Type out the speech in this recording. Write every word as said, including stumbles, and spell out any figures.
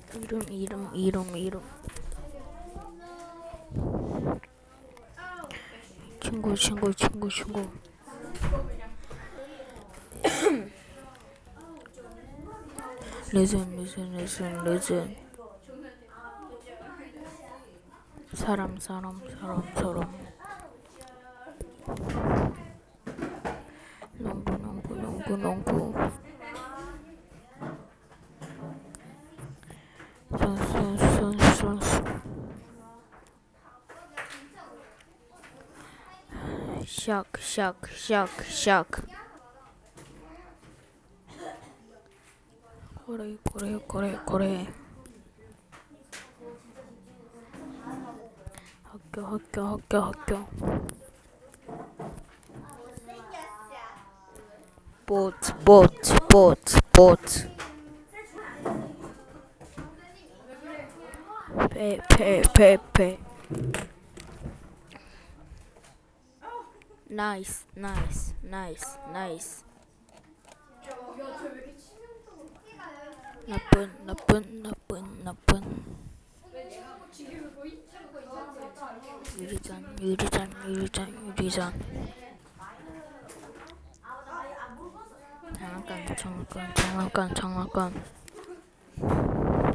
이름 이름 이름 이름 친구 친구 친구 친구 레슨 레슨 레슨 레슨 사람 사람 사람 사람 농구 농구 농구 농구 선수 선수 선수 샤크 샤크 샤크 샤크 그래 그래 그래 그래 학교 학교 학교 학교 스포츠 스포츠 스포츠 스포츠 페페페페 나이스 나이스 나이스 나이스 나쁜 나쁜 나쁜 나쁜 유리잔 유리잔 유리잔 유리잔 장난감 장난감 장난감 장난감